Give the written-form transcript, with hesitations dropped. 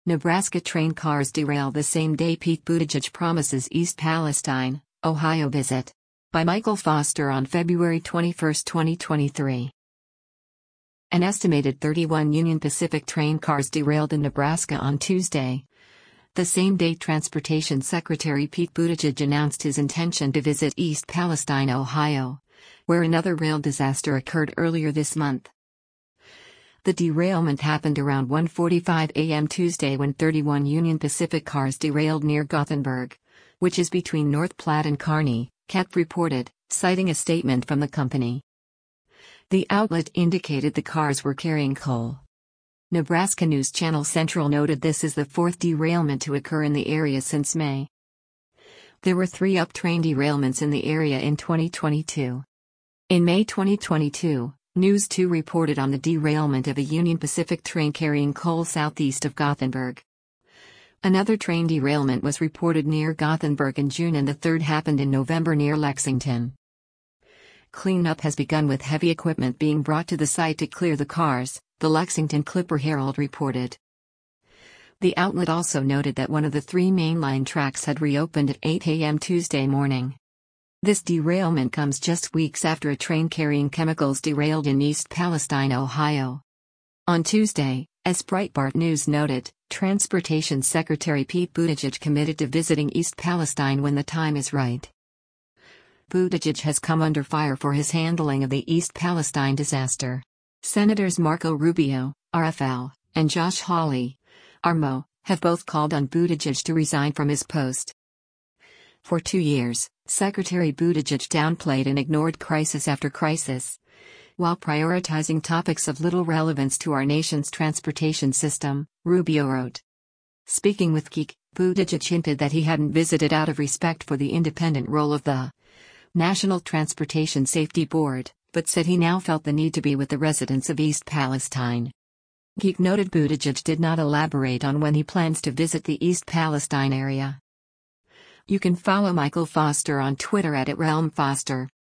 Nebraska train cars derail the same day Pete Buttigieg promises East Palestine, Ohio visit. By Michael Foster on February 21, 2023. An estimated 31 Union Pacific train cars derailed in Nebraska on Tuesday. The same day Transportation Secretary Pete Buttigieg announced his intention to visit East Palestine, Ohio, where another rail disaster occurred earlier this month. The derailment happened around 1:45 a.m. Tuesday when 31 Union Pacific cars derailed near Gothenburg, which is between North Platte and Kearney, CAT reported, citing a statement from the company. The outlet indicated the cars were carrying coal. Nebraska News Channel Central noted this is the fourth derailment to occur in the area since May. There were 3 up-train derailments in the area in 2022. In May 2022, News 2 reported on the derailment of a Union Pacific train carrying coal southeast of Gothenburg. Another train derailment was reported near Gothenburg in June, and the third happened in November near Lexington. Cleanup has begun with heavy equipment being brought to the site to clear the cars, the Lexington Clipper-Herald reported. The outlet also noted that one of the 3 mainline tracks had reopened at 8 a.m. Tuesday morning. This derailment comes just weeks after a train carrying chemicals derailed in East Palestine, Ohio. On Tuesday, as Breitbart News noted, Transportation Secretary Pete Buttigieg committed to visiting East Palestine when the time is right. Buttigieg has come under fire for his handling of the East Palestine disaster. Senators Marco Rubio, RFL, and Josh Hawley, RMO, have both called on Buttigieg to resign from his post. For 2 years, Secretary Buttigieg downplayed and ignored crisis after crisis, while prioritizing topics of little relevance to our nation's transportation system, Rubio wrote. Speaking with Geek, Buttigieg hinted that he hadn't visited out of respect for the independent role of the National Transportation Safety Board, but said he now felt the need to be with the residents of East Palestine. Geek noted Buttigieg did not elaborate on when he plans to visit the East Palestine area. You can follow Michael Foster on Twitter @RealmFoster.